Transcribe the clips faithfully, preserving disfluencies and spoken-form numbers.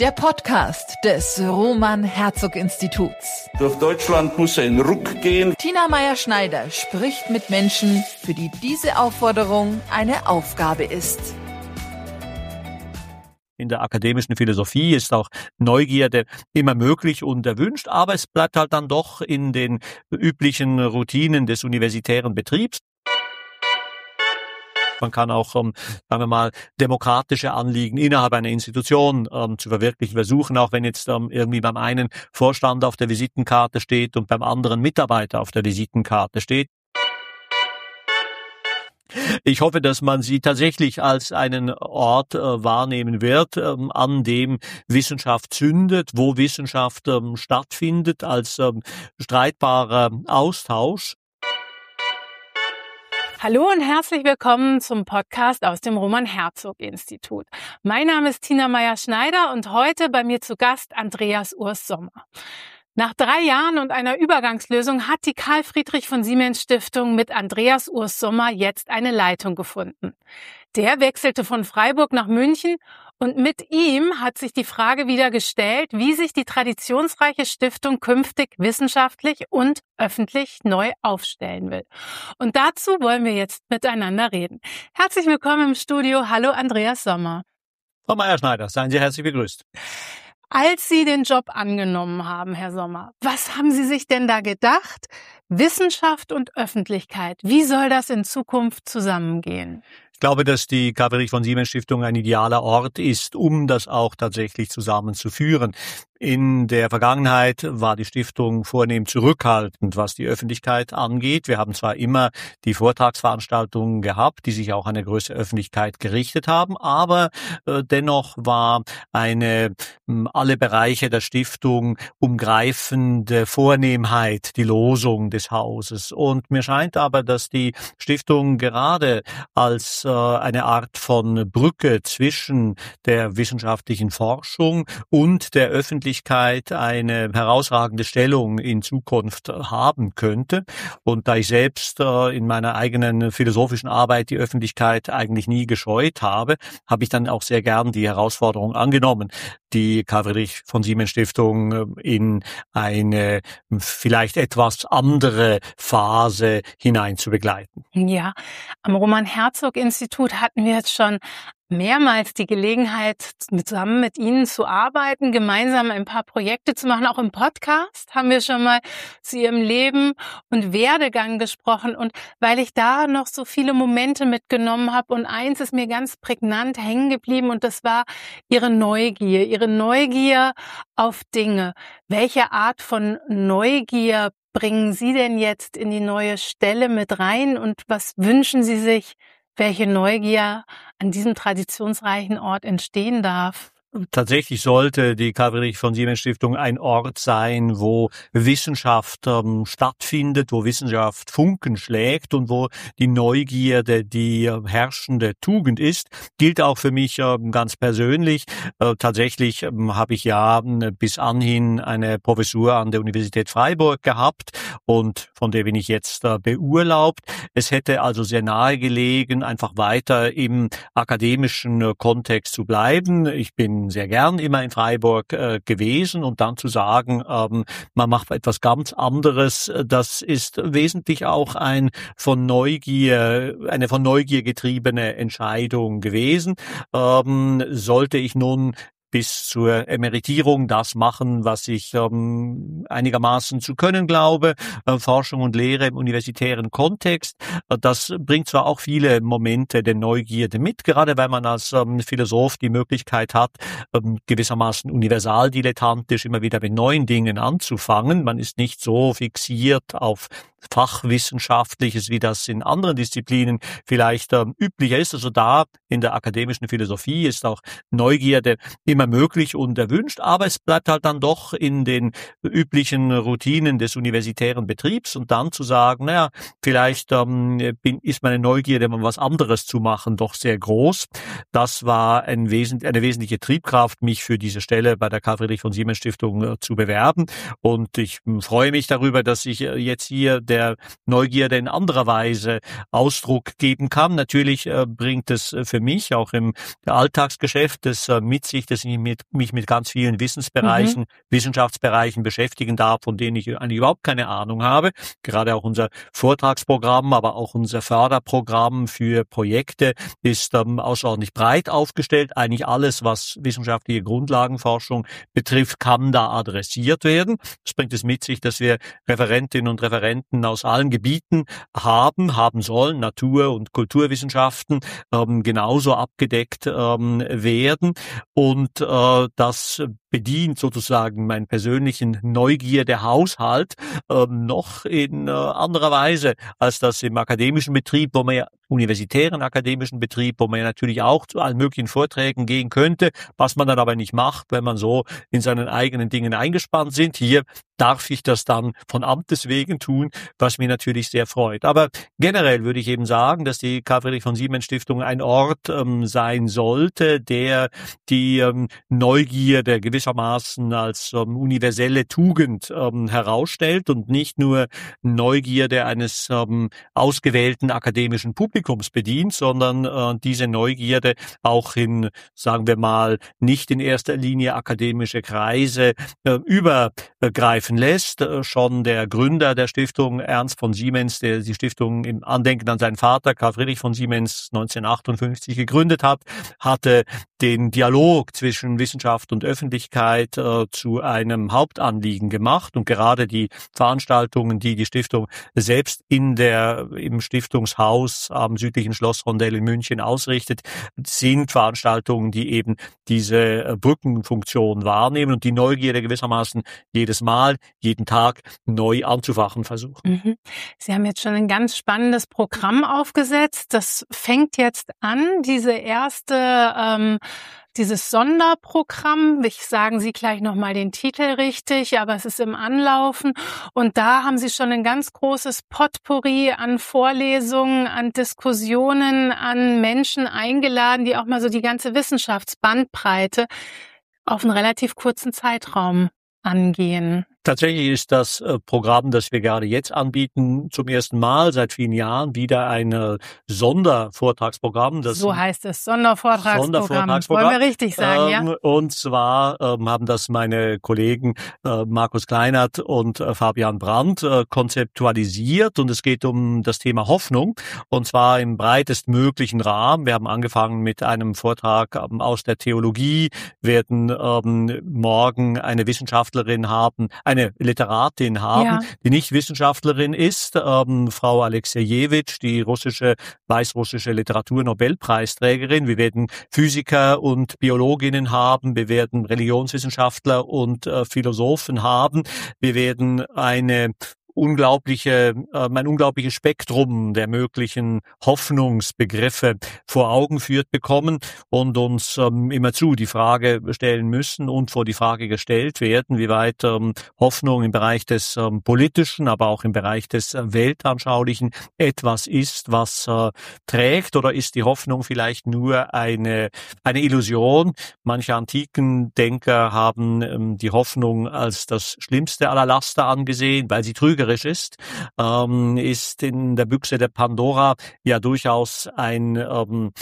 Der Podcast des Roman-Herzog-Instituts. Durch Deutschland muss ein Ruck gehen. Tina Meyer-Schneider spricht mit Menschen, für die diese Aufforderung eine Aufgabe ist. In der akademischen Philosophie ist auch Neugierde immer möglich und erwünscht, aber es bleibt halt dann doch in den üblichen Routinen des universitären Betriebs. Man kann auch, ähm, sagen wir mal, demokratische Anliegen innerhalb einer Institution ähm, zu verwirklichen versuchen, auch wenn jetzt ähm, irgendwie beim einen Vorstand auf der Visitenkarte steht und beim anderen Mitarbeiter auf der Visitenkarte steht. Ich hoffe, dass man sie tatsächlich als einen Ort äh, wahrnehmen wird, ähm, an dem Wissenschaft zündet, wo Wissenschaft ähm, stattfindet, als ähm, streitbarer Austausch. Hallo und herzlich willkommen zum Podcast aus dem Roman-Herzog-Institut. Mein Name ist Tina Meyer-Schneider und heute bei mir zu Gast Andreas Urs Sommer. Nach drei Jahren und einer Übergangslösung hat die Karl-Friedrich-von-Siemens-Stiftung mit Andreas Urs Sommer jetzt eine Leitung gefunden. Der wechselte von Freiburg nach München und mit ihm hat sich die Frage wieder gestellt, wie sich die traditionsreiche Stiftung künftig wissenschaftlich und öffentlich neu aufstellen will. Und dazu wollen wir jetzt miteinander reden. Herzlich willkommen im Studio. Hallo Andreas Sommer. Frau Meyer-Schneider, seien Sie herzlich begrüßt. Als Sie den Job angenommen haben, Herr Sommer, was haben Sie sich denn da gedacht? Wissenschaft und Öffentlichkeit, wie soll das in Zukunft zusammengehen? Ich glaube, dass die Karl-Friedrich-von-Siemens-Stiftung ein idealer Ort ist, um das auch tatsächlich zusammenzuführen. In der Vergangenheit war die Stiftung vornehm zurückhaltend, was die Öffentlichkeit angeht. Wir haben zwar immer die Vortragsveranstaltungen gehabt, die sich auch an eine größere Öffentlichkeit gerichtet haben, aber äh, dennoch war eine äh, alle Bereiche der Stiftung umgreifende Vornehmheit die Losung des Hauses. Und mir scheint aber, dass die Stiftung gerade als äh, eine Art von Brücke zwischen der wissenschaftlichen Forschung und der Öffentlichkeit eine herausragende Stellung in Zukunft haben könnte. Und da ich selbst äh, in meiner eigenen philosophischen Arbeit die Öffentlichkeit eigentlich nie gescheut habe, habe ich dann auch sehr gern die Herausforderung angenommen, die Karl-Friedrich-von-Siemens-Stiftung in eine vielleicht etwas andere Phase hinein zu begleiten. Ja, am Roman-Herzog-Institut hatten wir jetzt schon mehrmals die Gelegenheit, zusammen mit Ihnen zu arbeiten, gemeinsam ein paar Projekte zu machen. Auch im Podcast haben wir schon mal zu Ihrem Leben und Werdegang gesprochen. Und weil ich da noch so viele Momente mitgenommen habe und eins ist mir ganz prägnant hängen geblieben und das war Ihre Neugier, Ihre Neugier auf Dinge. Welche Art von Neugier bringen Sie denn jetzt in die neue Stelle mit rein und was wünschen Sie sich, welche Neugier an diesem traditionsreichen Ort entstehen darf? Tatsächlich sollte die Karl-Friedrich-von-Siemens-Stiftung ein Ort sein, wo Wissenschaft ähm, stattfindet, wo Wissenschaft Funken schlägt und wo die Neugierde die äh, herrschende Tugend ist. Gilt auch für mich äh, ganz persönlich. Äh, tatsächlich äh, habe ich ja äh, bis anhin eine Professur an der Universität Freiburg gehabt und von der bin ich jetzt äh, beurlaubt. Es hätte also sehr nahe gelegen, einfach weiter im akademischen äh, Kontext zu bleiben. Ich bin sehr gern immer in Freiburg äh, gewesen und dann zu sagen, ähm, man macht etwas ganz anderes, das ist wesentlich auch ein von Neugier, eine von Neugier getriebene Entscheidung gewesen. Ähm, sollte ich nun bis zur Emeritierung das machen, was ich ähm, einigermaßen zu können glaube, äh, Forschung und Lehre im universitären Kontext. Äh, das bringt zwar auch viele Momente der Neugierde mit, gerade weil man als ähm, Philosoph die Möglichkeit hat, ähm, gewissermaßen universaldilettantisch immer wieder mit neuen Dingen anzufangen. Man ist nicht so fixiert auf Fachwissenschaftliches, wie das in anderen Disziplinen vielleicht ähm, üblicher ist. Also da in der akademischen Philosophie ist auch Neugierde immer möglich und erwünscht, aber es bleibt halt dann doch in den üblichen Routinen des universitären Betriebs und dann zu sagen, naja, vielleicht ähm, bin, ist meine Neugierde, um was anderes zu machen, doch sehr groß. Das war ein Wesen, eine wesentliche Triebkraft, mich für diese Stelle bei der Karl-Friedrich-von-Siemens-Stiftung äh, zu bewerben und ich äh, freue mich darüber, dass ich äh, jetzt hier der Neugierde in anderer Weise Ausdruck geben kann. Natürlich äh, bringt es für mich auch im Alltagsgeschäft es äh, mit sich, dass ich ich mit, mich mit ganz vielen Wissensbereichen, mhm. Wissenschaftsbereichen beschäftigen darf, von denen ich eigentlich überhaupt keine Ahnung habe. Gerade auch unser Vortragsprogramm, aber auch unser Förderprogramm für Projekte ist ähm, außerordentlich breit aufgestellt. Eigentlich alles, was wissenschaftliche Grundlagenforschung betrifft, kann da adressiert werden. Das bringt es mit sich, dass wir Referentinnen und Referenten aus allen Gebieten haben, haben sollen, Natur- und Kulturwissenschaften ähm, genauso abgedeckt ähm, werden. Und äh, das bedient sozusagen meinen persönlichen Neugierderhaushalt äh, noch in äh, anderer Weise, als das im akademischen Betrieb, wo man ja universitären akademischen Betrieb, wo man ja natürlich auch zu allen möglichen Vorträgen gehen könnte, was man dann aber nicht macht, wenn man so in seinen eigenen Dingen eingespannt sind. Hier darf ich das dann von Amtes wegen tun, was mich natürlich sehr freut. Aber generell würde ich eben sagen, dass die Karl Friedrich von Siemens Stiftung ein Ort ähm, sein sollte, der die ähm, Neugierde gewissermaßen als ähm, universelle Tugend ähm, herausstellt und nicht nur Neugierde eines ähm, ausgewählten akademischen Publikums bedient, sondern äh, diese Neugierde auch in, sagen wir mal, nicht in erster Linie akademische Kreise äh, übergreifen lässt. Schon der Gründer der Stiftung, Ernst von Siemens, der die Stiftung im Andenken an seinen Vater, Karl Friedrich von Siemens, neunzehnhundertachtundfünfzig gegründet hat, hatte den Dialog zwischen Wissenschaft und Öffentlichkeit äh, zu einem Hauptanliegen gemacht. Und gerade die Veranstaltungen, die die Stiftung selbst in der, im Stiftungshaus am südlichen Schlossrondell in München ausrichtet, sind Veranstaltungen, die eben diese Brückenfunktion wahrnehmen und die Neugierde gewissermaßen jedes Mal, jeden Tag neu anzufachen versuchen. Mhm. Sie haben jetzt schon ein ganz spannendes Programm aufgesetzt. Das fängt jetzt an, diese erste, ähm, dieses Sonderprogramm. Ich sagen Sie gleich nochmal den Titel richtig, aber es ist im Anlaufen. Und da haben Sie schon ein ganz großes Potpourri an Vorlesungen, an Diskussionen, an Menschen eingeladen, die auch mal so die ganze Wissenschaftsbandbreite auf einen relativ kurzen Zeitraum angehen. Tatsächlich ist das äh, Programm, das wir gerade jetzt anbieten, zum ersten Mal seit vielen Jahren wieder ein äh, Sondervortragsprogramm. Das so heißt es, Sondervortragsprogramm. Sondervortragsprogramm. Wollen wir richtig sagen, ähm, ja? Und zwar ähm, haben das meine Kollegen äh, Markus Kleinert und äh, Fabian Brandt äh, konzeptualisiert. Und es geht um das Thema Hoffnung. Und zwar im breitestmöglichen Rahmen. Wir haben angefangen mit einem Vortrag ähm, aus der Theologie, werden ähm, morgen eine Wissenschaftlerin haben, eine Literatin haben, ja. die nicht Wissenschaftlerin ist, ähm, Frau Alexejewitsch, die russische, weißrussische Literaturnobelpreisträgerin. Wir werden Physiker und Biologinnen haben, wir werden Religionswissenschaftler und äh, Philosophen haben, wir werden eine unglaubliche, äh, ein unglaubliches Spektrum der möglichen Hoffnungsbegriffe vor Augen führt bekommen und uns ähm, immerzu die Frage stellen müssen und vor die Frage gestellt werden, wie weit ähm, Hoffnung im Bereich des ähm, Politischen, aber auch im Bereich des äh, Weltanschaulichen etwas ist, was äh, trägt, oder ist die Hoffnung vielleicht nur eine, eine Illusion? Manche antiken Denker haben ähm, die Hoffnung als das schlimmste aller Laster angesehen, weil sie trügerisch ist, ähm, ist in der Büchse der Pandora ja durchaus ein ähm,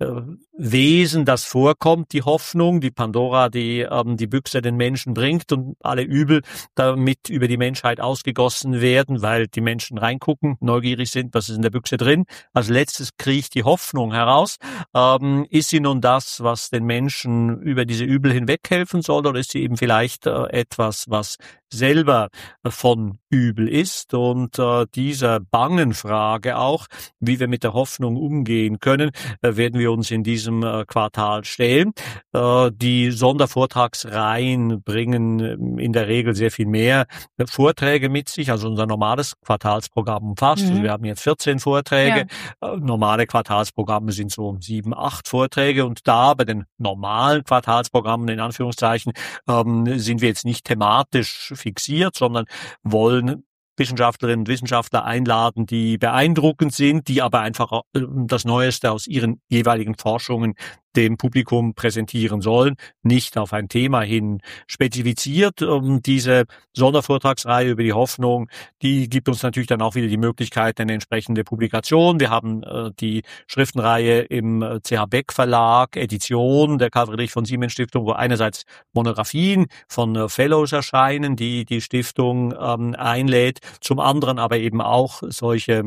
Wesen, das vorkommt, die Hoffnung, die Pandora, die ähm, die Büchse den Menschen bringt und alle Übel damit über die Menschheit ausgegossen werden, weil die Menschen reingucken, neugierig sind, was ist in der Büchse drin. Als letztes kriecht die Hoffnung heraus. Ähm, ist sie nun das, was den Menschen über diese Übel hinweghelfen soll, oder ist sie eben vielleicht äh, etwas, was selber äh, von Übel ist? Und äh, dieser bangen Frage auch, wie wir mit der Hoffnung umgehen können, äh, werden wir uns in diesem äh, Quartal stellen. Äh, die Sondervortragsreihen bringen in der Regel sehr viel mehr äh, Vorträge mit sich, also unser normales Quartalsprogramm umfasst. Mhm. Also wir haben jetzt vierzehn Vorträge. Ja. Äh, normale Quartalsprogramme sind so sieben, acht Vorträge, und da bei den normalen Quartalsprogrammen in Anführungszeichen ähm, sind wir jetzt nicht thematisch fixiert, sondern wollen Wissenschaftlerinnen und Wissenschaftler einladen, die beeindruckend sind, die aber einfach das Neueste aus ihren jeweiligen Forschungen dem Publikum präsentieren sollen, nicht auf ein Thema hin spezifiziert. Ähm, diese Sondervortragsreihe über die Hoffnung, die gibt uns natürlich dann auch wieder die Möglichkeit, eine entsprechende Publikation. Wir haben äh, die Schriftenreihe im äh, C H Beck Verlag, Edition der Karl Friedrich von Siemens Stiftung, wo einerseits Monographien von äh, Fellows erscheinen, die die Stiftung ähm, einlädt, zum anderen aber eben auch solche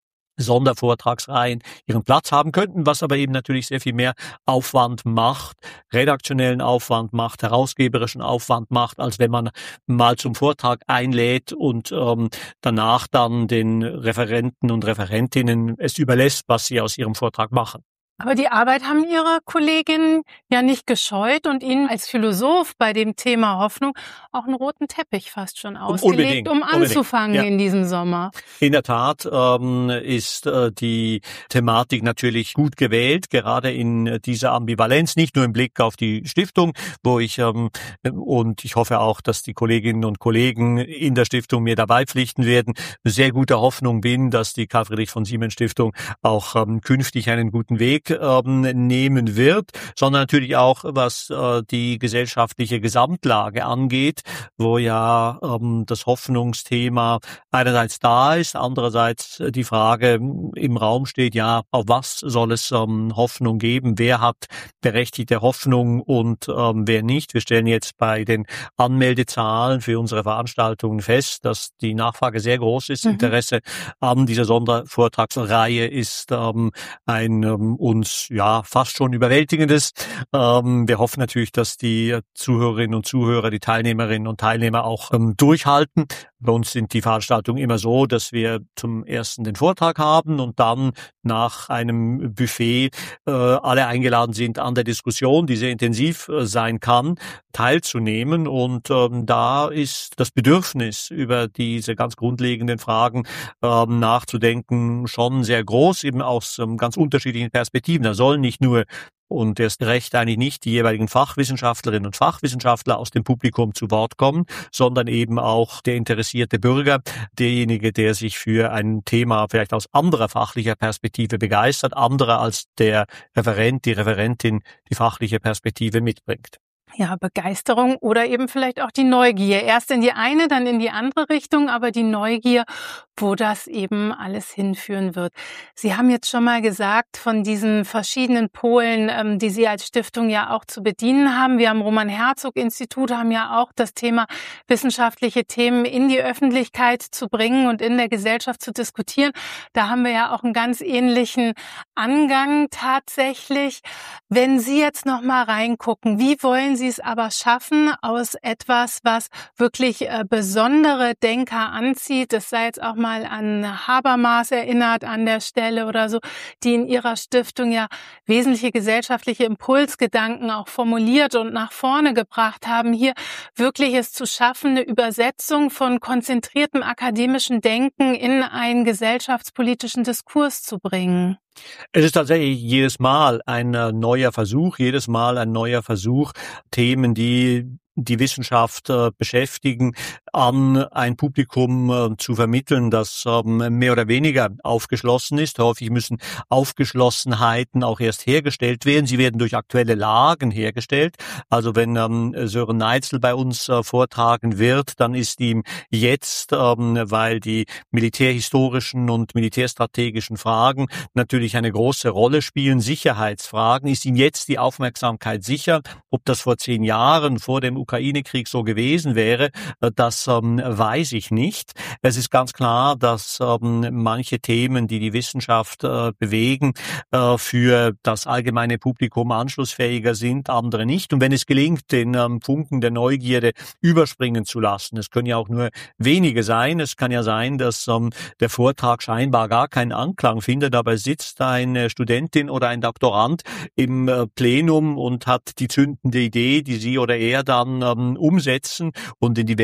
Sondervortragsreihen ihren Platz haben könnten, was aber eben natürlich sehr viel mehr Aufwand macht, redaktionellen Aufwand macht, herausgeberischen Aufwand macht, als wenn man mal zum Vortrag einlädt und ähm, danach dann den Referenten und Referentinnen es überlässt, was sie aus ihrem Vortrag machen. Aber die Arbeit haben Ihre Kolleginnen ja nicht gescheut und Ihnen als Philosoph bei dem Thema Hoffnung auch einen roten Teppich fast schon ausgelegt, unbedingt, um anzufangen ja. in diesem Sommer. In der Tat ähm, ist äh, die Thematik natürlich gut gewählt, gerade in dieser Ambivalenz, nicht nur im Blick auf die Stiftung, wo ich, ähm, und ich hoffe auch, dass die Kolleginnen und Kollegen in der Stiftung mir dabei pflichten werden, sehr guter Hoffnung bin, dass die Karl Friedrich von Siemens Stiftung auch ähm, künftig einen guten Weg Ähm, nehmen wird, sondern natürlich auch, was äh, die gesellschaftliche Gesamtlage angeht, wo ja ähm, das Hoffnungsthema einerseits da ist, andererseits die Frage im Raum steht, ja, auf was soll es ähm, Hoffnung geben? Wer hat berechtigte Hoffnung und ähm, wer nicht? Wir stellen jetzt bei den Anmeldezahlen für unsere Veranstaltungen fest, dass die Nachfrage sehr groß ist. Mhm. Interesse an dieser Sondervortragsreihe ist ähm, ein ähm, uns ja fast schon überwältigendes. Ähm, wir hoffen natürlich, dass die Zuhörerinnen und Zuhörer, die Teilnehmerinnen und Teilnehmer auch ähm, durchhalten. Bei uns sind die Veranstaltungen immer so, dass wir zum ersten den Vortrag haben und dann nach einem Buffet äh, alle eingeladen sind, an der Diskussion, die sehr intensiv äh, sein kann, teilzunehmen. Und ähm, da ist das Bedürfnis, über diese ganz grundlegenden Fragen ähm, nachzudenken, schon sehr groß, eben aus ähm, ganz unterschiedlichen Perspektiven. Da sollen nicht nur und erst recht eigentlich nicht die jeweiligen Fachwissenschaftlerinnen und Fachwissenschaftler aus dem Publikum zu Wort kommen, sondern eben auch der interessierte Bürger, derjenige, der sich für ein Thema vielleicht aus anderer fachlicher Perspektive begeistert, anderer als der Referent, die Referentin die fachliche Perspektive mitbringt. Ja, Begeisterung oder eben vielleicht auch die Neugier. Erst in die eine, dann in die andere Richtung, aber die Neugier, wo das eben alles hinführen wird. Sie haben jetzt schon mal gesagt, von diesen verschiedenen Polen, ähm, die Sie als Stiftung ja auch zu bedienen haben. Wir am Roman-Herzog-Institut haben ja auch das Thema, wissenschaftliche Themen in die Öffentlichkeit zu bringen und in der Gesellschaft zu diskutieren. Da haben wir ja auch einen ganz ähnlichen Angang tatsächlich. Wenn Sie jetzt noch mal reingucken, wie wollen Sie es aber schaffen, aus etwas, was wirklich äh, besondere Denker anzieht, das sei jetzt auch mal an Habermas erinnert an der Stelle oder so, die in ihrer Stiftung ja wesentliche gesellschaftliche Impulsgedanken auch formuliert und nach vorne gebracht haben, hier wirklich es zu schaffen, eine Übersetzung von konzentriertem akademischen Denken in einen gesellschaftspolitischen Diskurs zu bringen? Es ist tatsächlich jedes Mal ein neuer Versuch, jedes Mal ein neuer Versuch, Themen, die die Wissenschaft äh, beschäftigen, an ein Publikum äh, zu vermitteln, das ähm, mehr oder weniger aufgeschlossen ist. Häufig müssen Aufgeschlossenheiten auch erst hergestellt werden. Sie werden durch aktuelle Lagen hergestellt. Also wenn ähm, Sören Neitzel bei uns äh, vortragen wird, dann ist ihm jetzt, ähm, weil die militärhistorischen und militärstrategischen Fragen natürlich eine große Rolle spielen, Sicherheitsfragen, ist ihm jetzt die Aufmerksamkeit sicher. Ob das vor zehn Jahren, vor dem Ukraine-Krieg so gewesen wäre, das ähm, weiß ich nicht. Es ist ganz klar, dass ähm, manche Themen, die die Wissenschaft äh, bewegen, äh, für das allgemeine Publikum anschlussfähiger sind, andere nicht. Und wenn es gelingt, den ähm, Funken der Neugierde überspringen zu lassen, es können ja auch nur wenige sein, es kann ja sein, dass ähm, der Vortrag scheinbar gar keinen Anklang findet, aber sitzt eine Studentin oder ein Doktorand im äh, Plenum und hat die zündende Idee, die sie oder er dann ähm, umsetzen und in die Welt tragen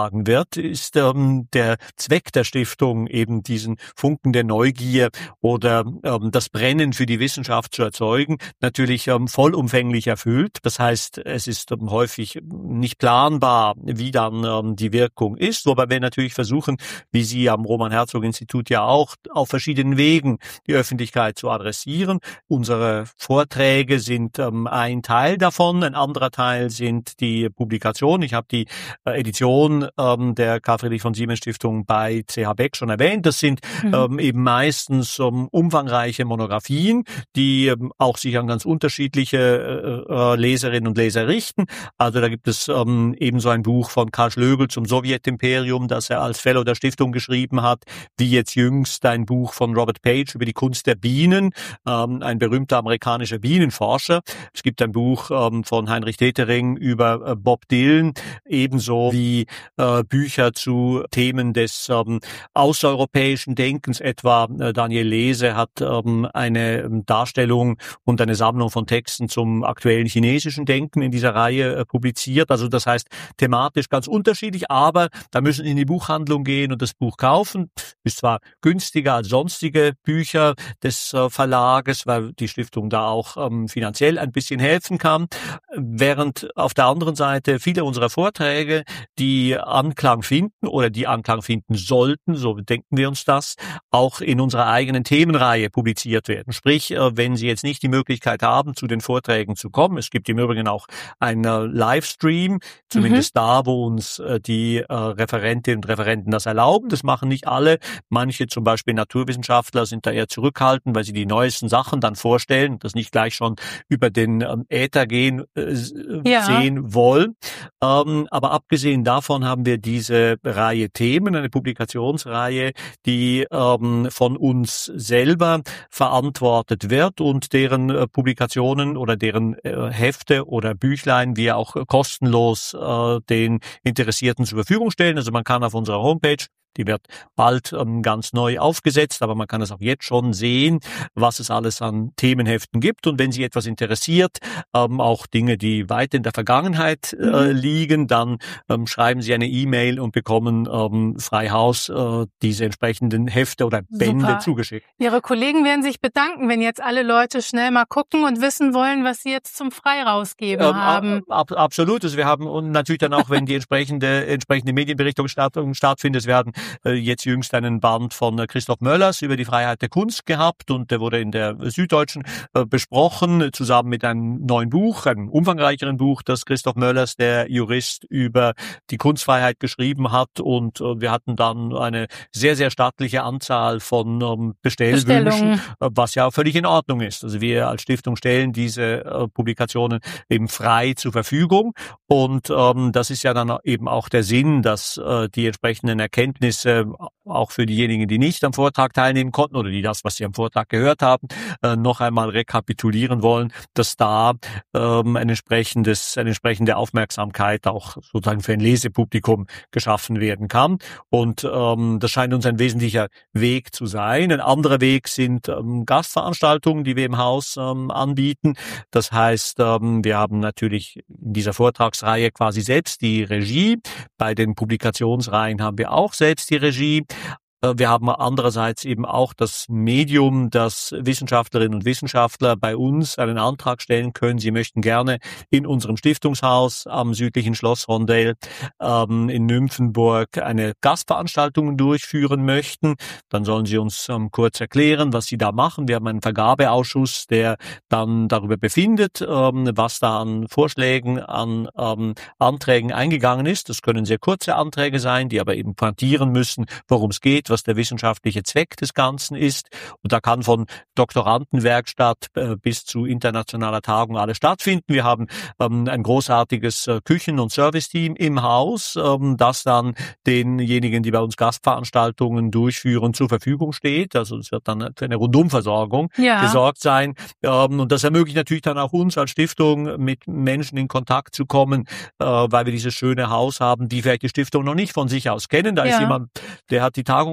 beitragen wird, ist ähm, der Zweck der Stiftung, eben diesen Funken der Neugier oder ähm, das Brennen für die Wissenschaft zu erzeugen, natürlich ähm, vollumfänglich erfüllt. Das heißt, es ist ähm, häufig nicht planbar, wie dann ähm, die Wirkung ist, wobei wir natürlich versuchen, wie Sie am Roman-Herzog-Institut ja auch, auf verschiedenen Wegen die Öffentlichkeit zu adressieren. Unsere Vorträge sind ähm, ein Teil davon, ein anderer Teil sind die Publikationen. Ich habe die äh, Edition ähm, der Karl Friedrich von Siemens Stiftung bei C H Beck schon erwähnt. Das sind mhm. ähm, eben meistens ähm, umfangreiche Monographien, die ähm, auch sich an ganz unterschiedliche äh, äh, Leserinnen und Leser richten. Also da gibt es ähm, ebenso ein Buch von Karl Schlögl zum Sowjetimperium, das er als Fellow der Stiftung geschrieben hat, wie jetzt jüngst ein Buch von Robert Page über die Kunst der Bienen, ähm, ein berühmter amerikanischer Bienenforscher. Es gibt ein Buch ähm, von Heinrich Detering über äh, Bob Dylan, ebenso wie äh, Bücher zu Themen des ähm, außereuropäischen Denkens, etwa äh, Daniel Lese hat ähm, eine ähm, Darstellung und eine Sammlung von Texten zum aktuellen chinesischen Denken in dieser Reihe äh, publiziert. Also das heißt, thematisch ganz unterschiedlich, aber da müssen Sie in die Buchhandlung gehen und das Buch kaufen. Ist zwar günstiger als sonstige Bücher des äh, Verlages, weil die Stiftung da auch ähm, finanziell ein bisschen helfen kann, während auf der anderen Seite viele unserer Vorträge, die Anklang finden oder die Anklang finden sollten, so denken wir uns das, auch in unserer eigenen Themenreihe publiziert werden. Sprich, äh, wenn Sie jetzt nicht die Möglichkeit haben, zu den Vorträgen zu kommen, es gibt im Übrigen auch einen äh, Livestream, zumindest mhm. da, wo uns äh, die äh, Referentinnen und Referenten das erlauben. Das machen nicht alle. Manche, zum Beispiel Naturwissenschaftler, sind da eher zurückhaltend, weil sie die neuesten Sachen dann vorstellen, das nicht gleich schon über den ähm, Äther gehen äh, ja. sehen wollen. Ähm, aber abgesehen davon haben wir diese Reihe Themen, eine Publikationsreihe, die ähm, von uns selber verantwortet wird und deren äh, Publikationen oder deren äh, Hefte oder Büchlein wir auch äh, kostenlos äh, den Interessierten zur Verfügung stellen. Also man kann auf unserer Homepage, die wird bald ähm, ganz neu aufgesetzt, aber man kann es auch jetzt schon sehen, was es alles an Themenheften gibt. Und wenn Sie etwas interessiert, ähm, auch Dinge, die weit in der Vergangenheit äh, liegen, dann ähm, schreiben Sie eine E-Mail und bekommen ähm, frei Haus äh, diese entsprechenden Hefte oder Bände Super. Zugeschickt. Ihre Kollegen werden sich bedanken, wenn jetzt alle Leute schnell mal gucken und wissen wollen, was Sie jetzt zum Frei rausgeben ähm, haben. Ab, absolut. Also wir haben und natürlich dann auch, wenn die entsprechende entsprechende Medienberichtung statt, stattfindet, werden jetzt jüngst einen Band von Christoph Möllers über die Freiheit der Kunst gehabt und der wurde in der Süddeutschen äh, besprochen, zusammen mit einem neuen Buch, einem umfangreicheren Buch, das Christoph Möllers, der Jurist, über die Kunstfreiheit geschrieben hat und äh, wir hatten dann eine sehr, sehr stattliche Anzahl von ähm, Bestellwünschen, äh, was ja auch völlig in Ordnung ist. Also wir als Stiftung stellen diese äh, Publikationen eben frei zur Verfügung und ähm, das ist ja dann eben auch der Sinn, dass äh, die entsprechenden Erkenntnisse auch für diejenigen, die nicht am Vortrag teilnehmen konnten oder die das, was sie am Vortrag gehört haben, noch einmal rekapitulieren wollen, dass da ähm, ein entsprechendes, eine entsprechende Aufmerksamkeit auch sozusagen für ein Lesepublikum geschaffen werden kann. Und ähm, das scheint uns ein wesentlicher Weg zu sein. Ein anderer Weg sind ähm, Gastveranstaltungen, die wir im Haus ähm, anbieten. Das heißt, ähm, wir haben natürlich in dieser Vortragsreihe quasi selbst die Regie. Bei den Publikationsreihen haben wir auch selbst die Regie. Wir haben andererseits eben auch das Medium, dass Wissenschaftlerinnen und Wissenschaftler bei uns einen Antrag stellen können. Sie möchten gerne in unserem Stiftungshaus am südlichen Schloss Rondell ähm, in Nymphenburg eine Gastveranstaltung durchführen möchten. Dann sollen Sie uns ähm, kurz erklären, was Sie da machen. Wir haben einen Vergabeausschuss, der dann darüber befindet, ähm, was da an Vorschlägen, an ähm, Anträgen eingegangen ist. Das können sehr kurze Anträge sein, die aber eben pointieren müssen, worum es geht, was der wissenschaftliche Zweck des Ganzen ist. Und da kann von Doktorandenwerkstatt äh, bis zu internationaler Tagung alles stattfinden. Wir haben ähm, ein großartiges äh, Küchen- und Serviceteam im Haus, ähm, das dann denjenigen, die bei uns Gastveranstaltungen durchführen, zur Verfügung steht. Also es wird dann für eine Rundumversorgung ja. gesorgt sein. Ähm, und das ermöglicht natürlich dann auch uns als Stiftung, mit Menschen in Kontakt zu kommen, äh, weil wir dieses schöne Haus haben, die vielleicht die Stiftung noch nicht von sich aus kennen. Da ja. ist jemand, der hat die Tagung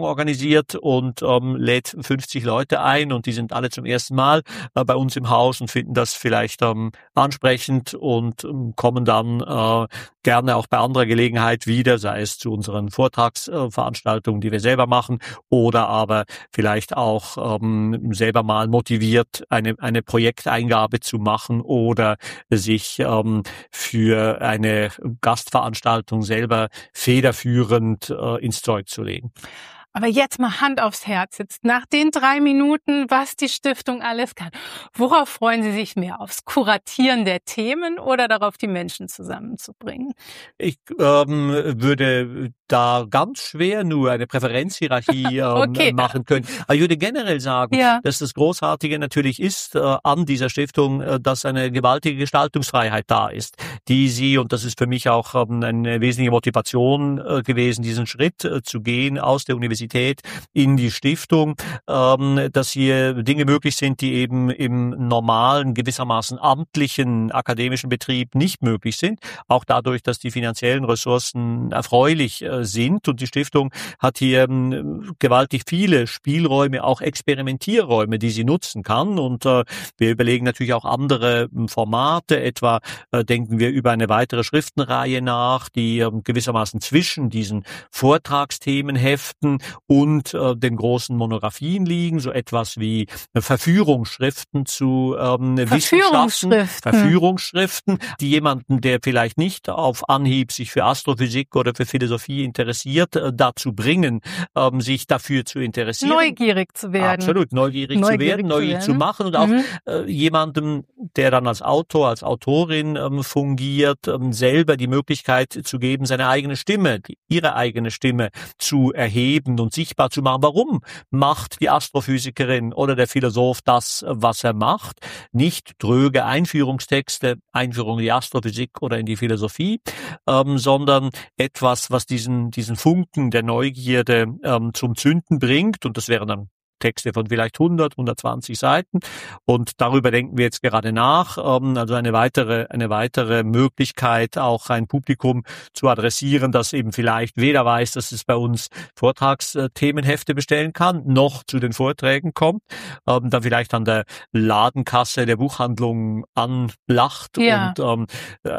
organisiert und ähm, lädt fünfzig Leute ein und die sind alle zum ersten Mal äh, bei uns im Haus und finden das vielleicht ähm, ansprechend und ähm, kommen dann äh, gerne auch bei anderer Gelegenheit wieder, sei es zu unseren Vortragsveranstaltungen, äh, die wir selber machen, oder aber vielleicht auch ähm, selber mal motiviert, eine eine Projekteingabe zu machen oder sich ähm, für eine Gastveranstaltung selber federführend äh, ins Zeug zu legen. Aber jetzt mal Hand aufs Herz, jetzt nach den drei Minuten, was die Stiftung alles kann. Worauf freuen Sie sich mehr? Aufs Kuratieren der Themen oder darauf, die Menschen zusammenzubringen? Ich ähm, würde da ganz schwer nur eine Präferenzhierarchie ähm, Okay. machen können. Aber ich würde generell sagen, Ja. dass das Großartige natürlich ist äh, an dieser Stiftung, äh, dass eine gewaltige Gestaltungsfreiheit da ist, die sie, und das ist für mich auch ähm, eine wesentliche Motivation äh, gewesen, diesen Schritt äh, zu gehen aus der Universität in die Stiftung, ähm, dass hier Dinge möglich sind, die eben im normalen, gewissermaßen amtlichen akademischen Betrieb nicht möglich sind. Auch dadurch, dass die finanziellen Ressourcen erfreulich äh, sind. Und die Stiftung hat hier ähm, gewaltig viele Spielräume, auch Experimentierräume, die sie nutzen kann. Und äh, wir überlegen natürlich auch andere ähm, Formate. Etwa äh, denken wir über eine weitere Schriftenreihe nach, die ähm, gewissermaßen zwischen diesen Vortragsthemenheften und äh, den großen Monographien liegen, so etwas wie äh, Verführungsschriften zu ähm, Wissenschaften, Verführungsschriften. Verführungsschriften, die jemanden, der vielleicht nicht auf Anhieb sich für Astrophysik oder für Philosophie interessiert, äh, dazu bringen, ähm, sich dafür zu interessieren. Neugierig zu werden. Absolut, neugierig, Neugierig zu werden, zu neugierig werden. zu machen und auch Mhm. äh, jemandem, der dann als Autor, als Autorin ähm, fungiert, ähm, selber die Möglichkeit zu geben, seine eigene Stimme, die, ihre eigene Stimme zu erheben und sichtbar zu machen. Warum macht die Astrophysikerin oder der Philosoph das, was er macht? Nicht dröge Einführungstexte, Einführung in die Astrophysik oder in die Philosophie, ähm, sondern etwas, was diesen diesen Funken der Neugierde ähm, zum Zünden bringt. Und das wären dann Texte von vielleicht hundert, hundertzwanzig Seiten. Und darüber denken wir jetzt gerade nach. Also eine weitere, eine weitere Möglichkeit, auch ein Publikum zu adressieren, das eben vielleicht weder weiß, dass es bei uns Vortragsthemenhefte bestellen kann, noch zu den Vorträgen kommt, dann vielleicht an der Ladenkasse der Buchhandlung anlacht Ja. und ähm,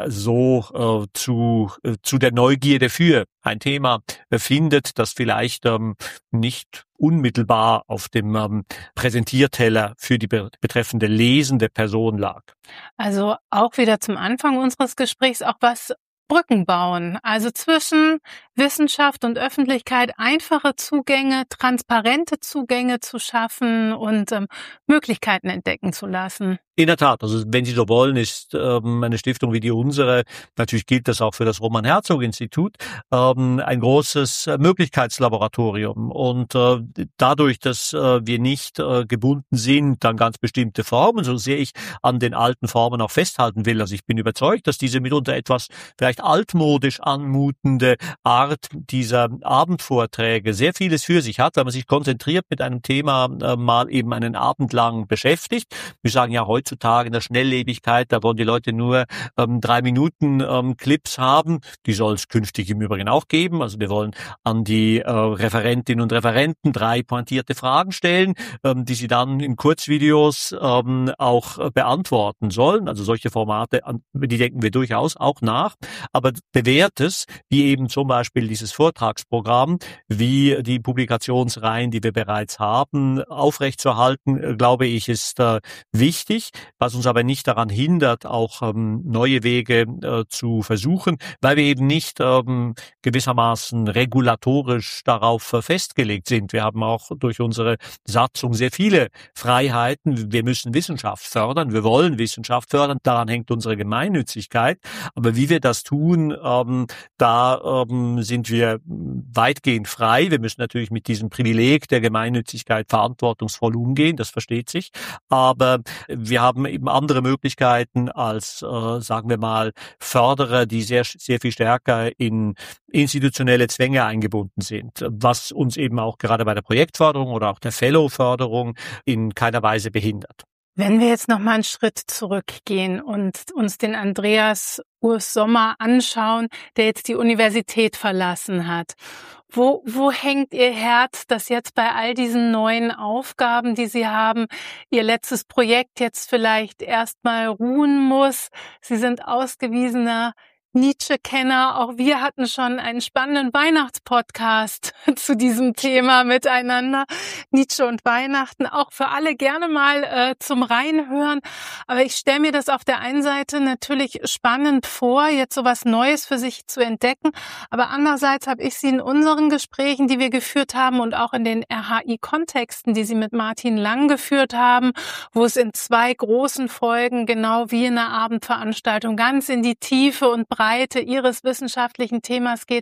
so äh, zu, äh, zu der Neugierde für ein Thema findet, das vielleicht ähm, nicht unmittelbar auf dem ähm, Präsentierteller für die be- betreffende lesende Person lag. Also auch wieder zum Anfang unseres Gesprächs auch was Brücken bauen, also zwischen Wissenschaft und Öffentlichkeit einfache Zugänge, transparente Zugänge zu schaffen und ähm, Möglichkeiten entdecken zu lassen. In der Tat, also wenn Sie so wollen, ist ähm, eine Stiftung wie die unsere, natürlich gilt das auch für das Roman-Herzog-Institut, ähm, ein großes äh, Möglichkeitslaboratorium. Und äh, dadurch, dass äh, wir nicht äh, gebunden sind an ganz bestimmte Formen, so sehr ich an den alten Formen auch festhalten will. Also ich bin überzeugt, dass diese mitunter etwas vielleicht altmodisch anmutende Art dieser Abendvorträge sehr vieles für sich hat, weil man sich konzentriert mit einem Thema äh, mal eben einen Abend lang beschäftigt. Wir sagen ja heute heutzutage in der Schnelllebigkeit, da wollen die Leute nur ähm, drei Minuten ähm, Clips haben. Die soll es künftig im Übrigen auch geben. Also wir wollen an die äh, Referentinnen und Referenten drei pointierte Fragen stellen, ähm, die sie dann in Kurzvideos ähm, auch äh, beantworten sollen. Also solche Formate, an die denken wir durchaus auch nach. Aber bewährtes, wie eben zum Beispiel dieses Vortragsprogramm, wie die Publikationsreihen, die wir bereits haben, aufrechtzuerhalten, äh, glaube ich, ist äh, wichtig. Was uns aber nicht daran hindert, auch ähm, neue Wege äh, zu versuchen, weil wir eben nicht ähm, gewissermaßen regulatorisch darauf äh, festgelegt sind. Wir haben auch durch unsere Satzung sehr viele Freiheiten. Wir müssen Wissenschaft fördern, wir wollen Wissenschaft fördern, daran hängt unsere Gemeinnützigkeit. Aber wie wir das tun, ähm, da ähm, sind wir weitgehend frei. Wir müssen natürlich mit diesem Privileg der Gemeinnützigkeit verantwortungsvoll umgehen, das versteht sich. Aber wir haben eben andere Möglichkeiten als, äh, sagen wir mal, Förderer, die sehr, sehr viel stärker in institutionelle Zwänge eingebunden sind, was uns eben auch gerade bei der Projektförderung oder auch der Fellow-Förderung in keiner Weise behindert. Wenn wir jetzt noch mal einen Schritt zurückgehen und uns den Andreas Urs Sommer anschauen, der jetzt die Universität verlassen hat Wo, wo hängt Ihr Herz, dass jetzt bei all diesen neuen Aufgaben, die Sie haben, Ihr letztes Projekt jetzt vielleicht erstmal ruhen muss? Sie sind ausgewiesener Nietzsche-Kenner. Auch wir hatten schon einen spannenden Weihnachtspodcast zu diesem Thema miteinander. Nietzsche und Weihnachten, auch für alle gerne mal äh, zum Reinhören. Aber ich stelle mir das auf der einen Seite natürlich spannend vor, jetzt so was Neues für sich zu entdecken. Aber andererseits habe ich Sie in unseren Gesprächen, die wir geführt haben und auch in den R H I-Kontexten, die Sie mit Martin Lang geführt haben, wo es in zwei großen Folgen, genau wie in einer Abendveranstaltung, ganz in die Tiefe und Breite Ihres wissenschaftlichen Themas geht.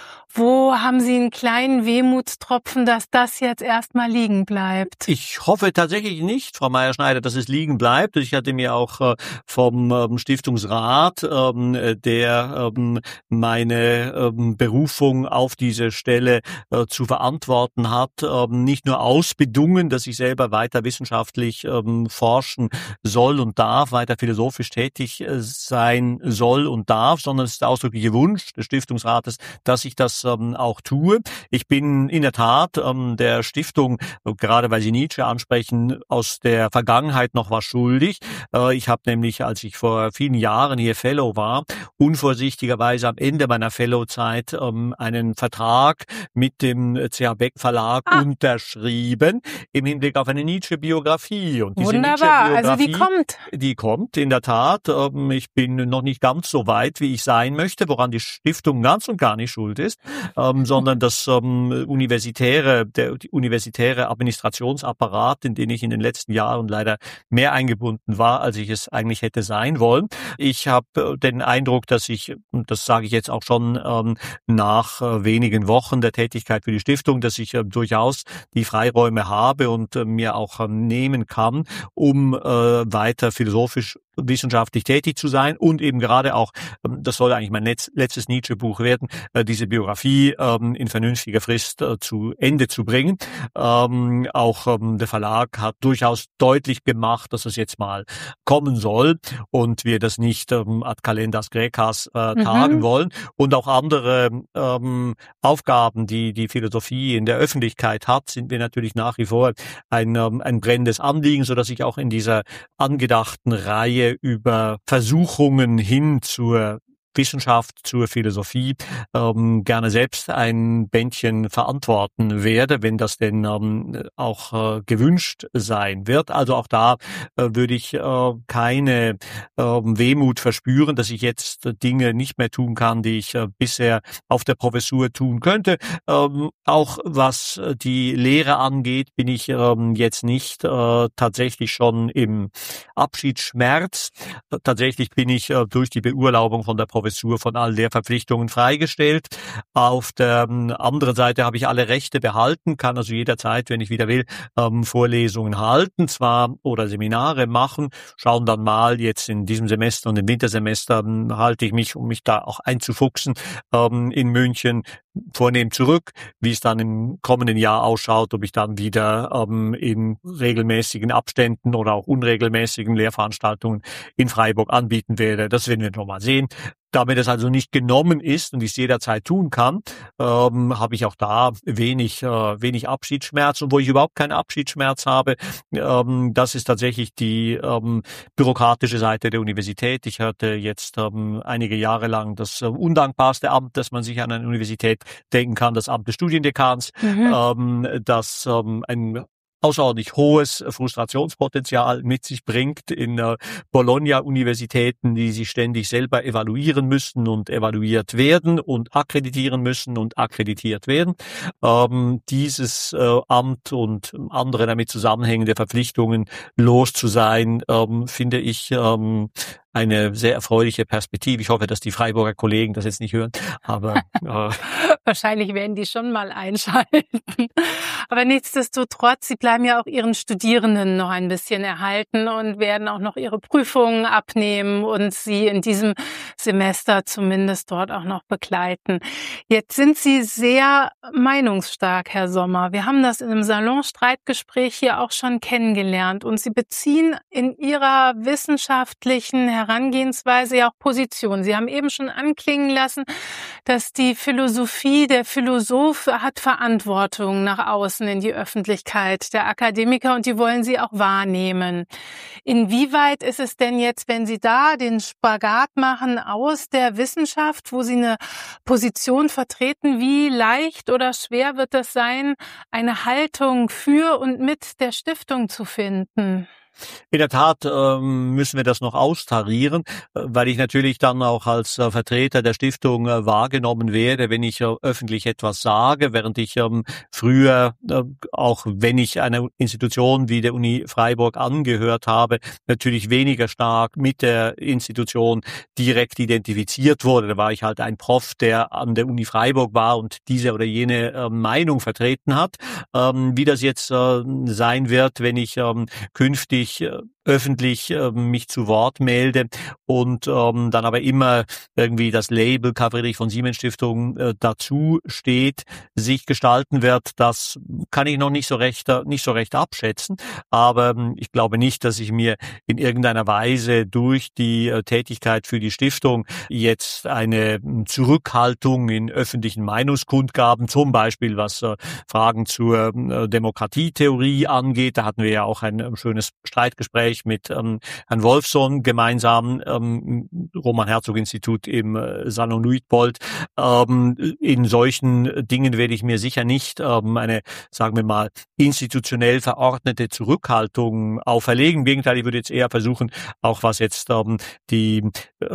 Wo haben Sie einen kleinen Wehmutstropfen, dass das jetzt erstmal liegen bleibt? Ich hoffe tatsächlich nicht, Frau Meier-Schneider, dass es liegen bleibt. Ich hatte mir auch äh, vom ähm, Stiftungsrat, ähm, der ähm, meine ähm, Berufung auf diese Stelle äh, zu verantworten hat, ähm, nicht nur ausbedungen, dass ich selber weiter wissenschaftlich ähm, forschen soll und darf, weiter philosophisch tätig äh, sein soll und darf, sondern es ist der ausdrückliche Wunsch des Stiftungsrates, dass ich das ähm, auch tue. Ich bin in der Tat ähm, der Stiftung, gerade weil Sie Nietzsche ansprechen, aus der Vergangenheit noch was schuldig. Äh, ich habe nämlich, als ich vor vielen Jahren hier Fellow war, unvorsichtigerweise am Ende meiner Fellow-Zeit ähm, einen Vertrag mit dem C H Beck Verlag ah. unterschrieben im Hinblick auf eine Nietzsche-Biografie. Und diese Wunderbar, Nietzsche-Biografie, also die kommt. Die kommt, in der Tat. Ähm, ich bin noch nicht ganz so weit, wie ich sein möchte, woran die Stiftung ganz und gar nicht schuld ist. Ähm, sondern das ähm, universitäre, der die universitäre Administrationsapparat, in den ich in den letzten Jahren leider mehr eingebunden war, als ich es eigentlich hätte sein wollen. Ich habe äh, den Eindruck, dass ich, und das sage ich jetzt auch schon ähm, nach äh, wenigen Wochen der Tätigkeit für die Stiftung, dass ich äh, durchaus die Freiräume habe und äh, mir auch äh, nehmen kann, um äh, weiter philosophisch wissenschaftlich tätig zu sein und eben gerade auch, das soll eigentlich mein letztes Nietzsche-Buch werden, diese Biografie ähm, in vernünftiger Frist äh, zu Ende zu bringen. Ähm, auch ähm, der Verlag hat durchaus deutlich gemacht, dass es jetzt mal kommen soll und wir das nicht ähm, ad calendas graecas äh, mhm. tagen wollen. Und auch andere ähm, Aufgaben, die die Philosophie in der Öffentlichkeit hat, sind mir natürlich nach wie vor ein, ähm, ein brennendes Anliegen, sodass ich auch in dieser angedachten Reihe über Versuchungen hin zur Wissenschaft, zur Philosophie ähm, gerne selbst ein Bändchen verantworten werde, wenn das denn ähm, auch äh, gewünscht sein wird. Also auch da äh, würde ich äh, keine äh, Wehmut verspüren, dass ich jetzt äh, Dinge nicht mehr tun kann, die ich äh, bisher auf der Professur tun könnte. Ähm, auch was die Lehre angeht, bin ich ähm, jetzt nicht äh, tatsächlich schon im Abschiedsschmerz. Äh, tatsächlich bin ich äh, durch die Beurlaubung von der Professur von all der Verpflichtungen freigestellt. Auf der ähm, anderen Seite habe ich alle Rechte behalten, kann also jederzeit, wenn ich wieder will, ähm, Vorlesungen halten, zwar oder Seminare machen, schauen dann mal jetzt in diesem Semester und im Wintersemester ähm, halte ich mich, um mich da auch einzufuchsen, ähm, in München vornehm zurück, wie es dann im kommenden Jahr ausschaut, ob ich dann wieder ähm, in regelmäßigen Abständen oder auch unregelmäßigen Lehrveranstaltungen in Freiburg anbieten werde. Das werden wir noch mal sehen. Damit es also nicht genommen ist und ich es jederzeit tun kann, ähm, habe ich auch da wenig, äh, wenig Abschiedsschmerz. Und wo ich überhaupt keinen Abschiedsschmerz habe, ähm, das ist tatsächlich die ähm, bürokratische Seite der Universität. Ich hatte jetzt ähm, einige Jahre lang das äh, undankbarste Amt, das man sich an einer Universität denken kann, das Amt des Studiendekans, mhm. ähm, das ähm, ein außerordentlich hohes Frustrationspotenzial mit sich bringt in äh, Bologna-Universitäten, die sich ständig selber evaluieren müssen und evaluiert werden und akkreditieren müssen und akkreditiert werden. Ähm, dieses äh, Amt und andere damit zusammenhängende Verpflichtungen los zu sein, ähm, finde ich ähm, eine sehr erfreuliche Perspektive. Ich hoffe, dass die Freiburger Kollegen das jetzt nicht hören, aber äh wahrscheinlich werden die schon mal einschalten. Aber nichtsdestotrotz, Sie bleiben ja auch Ihren Studierenden noch ein bisschen erhalten und werden auch noch Ihre Prüfungen abnehmen und Sie in diesem Semester zumindest dort auch noch begleiten. Jetzt sind Sie sehr meinungsstark, Herr Sommer. Wir haben das in einem Salon-Streitgespräch hier auch schon kennengelernt und Sie beziehen in Ihrer wissenschaftlichen Herangehensweise ja auch Position. Sie haben eben schon anklingen lassen, dass die Philosophie, der Philosoph hat Verantwortung nach außen in die Öffentlichkeit, der Akademiker, und die wollen sie auch wahrnehmen. Inwieweit ist es denn jetzt, wenn Sie da den Spagat machen aus der Wissenschaft, wo Sie eine Position vertreten, wie leicht oder schwer wird es sein, eine Haltung für und mit der Stiftung zu finden? In der Tat ähm, müssen wir das noch austarieren, äh, weil ich natürlich dann auch als äh, Vertreter der Stiftung äh, wahrgenommen werde, wenn ich äh, öffentlich etwas sage, während ich ähm, früher, äh, auch wenn ich einer Institution wie der Uni Freiburg angehört habe, natürlich weniger stark mit der Institution direkt identifiziert wurde. Da war ich halt ein Prof, der an der Uni Freiburg war und diese oder jene äh, Meinung vertreten hat. Ähm, wie das jetzt äh, sein wird, wenn ich ähm, künftig ich äh, öffentlich äh, mich zu Wort melde und ähm, dann aber immer irgendwie das Label Karl-Friedrich von Siemens Stiftung äh, dazu steht, sich gestalten wird, das kann ich noch nicht so recht äh, nicht so recht abschätzen, aber ähm, ich glaube nicht, dass ich mir in irgendeiner Weise durch die äh, Tätigkeit für die Stiftung jetzt eine äh, Zurückhaltung in öffentlichen Meinungskundgaben, zum Beispiel was äh, Fragen zur äh, Demokratietheorie angeht, da hatten wir ja auch ein äh, schönes Streitgespräch mit ähm, Herrn Wolfson gemeinsam, ähm, Roman-Herzog-Institut im äh, Salon Luitpold. Ähm, in solchen Dingen werde ich mir sicher nicht ähm, eine, sagen wir mal, institutionell verordnete Zurückhaltung auferlegen. Im Gegenteil, ich würde jetzt eher versuchen, auch was jetzt ähm, die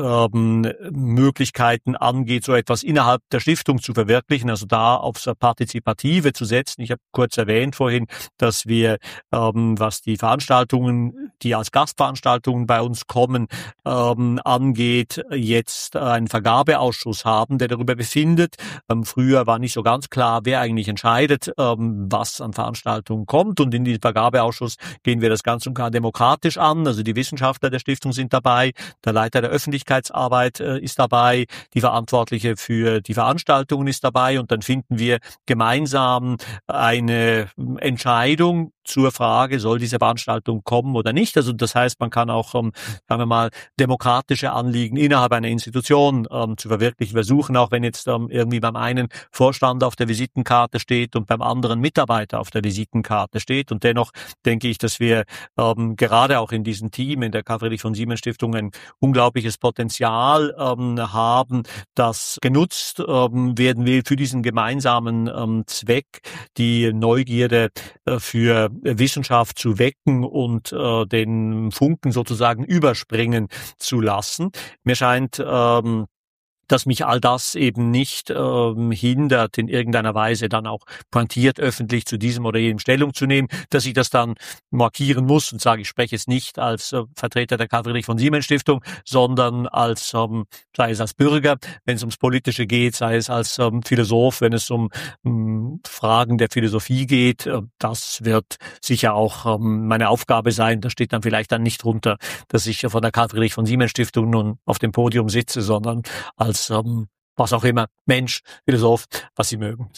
ähm, Möglichkeiten angeht, so etwas innerhalb der Stiftung zu verwirklichen, also da aufs Partizipative zu setzen. Ich habe kurz erwähnt vorhin, dass wir, ähm, was die Veranstaltungen, die als Gastveranstaltungen bei uns kommen, ähm, angeht, jetzt einen Vergabeausschuss haben, der darüber befindet. Ähm, früher war nicht so ganz klar, wer eigentlich entscheidet, ähm, was an Veranstaltungen kommt. Und in diesem Vergabeausschuss gehen wir das ganz und gar demokratisch an. Also die Wissenschaftler der Stiftung sind dabei, der Leiter der Öffentlichkeitsarbeit äh, ist dabei, die Verantwortliche für die Veranstaltungen ist dabei. Und dann finden wir gemeinsam eine Entscheidung zur Frage, soll diese Veranstaltung kommen oder nicht. Also das heißt, man kann auch, ähm, sagen wir mal, demokratische Anliegen innerhalb einer Institution ähm, zu verwirklichen versuchen, auch wenn jetzt ähm, irgendwie beim einen Vorstand auf der Visitenkarte steht und beim anderen Mitarbeiter auf der Visitenkarte steht. Und dennoch denke ich, dass wir ähm, gerade auch in diesem Team, in der Karl-Friedrich von Siemens Stiftung, ein unglaubliches Potenzial ähm, haben, das genutzt ähm, werden will für diesen gemeinsamen ähm, Zweck, die Neugierde äh, für Wissenschaft zu wecken und äh, den Funken sozusagen überspringen zu lassen. Mir scheint, ähm, dass mich all das eben nicht ähm, hindert, in irgendeiner Weise dann auch pointiert öffentlich zu diesem oder jenem Stellung zu nehmen, dass ich das dann markieren muss und sage, ich spreche jetzt nicht als äh, Vertreter der Karl-Friedrich von Siemens Stiftung, sondern als, ähm, sei es als Bürger, wenn es ums Politische geht, sei es als ähm, Philosoph, wenn es um ähm, Fragen der Philosophie geht. Äh, das wird sicher auch ähm, meine Aufgabe sein. Da steht dann vielleicht dann nicht drunter, dass ich von der Karl-Friedrich von Siemens Stiftung nun auf dem Podium sitze, sondern als Um, was auch immer, Mensch, Philosoph, was Sie mögen.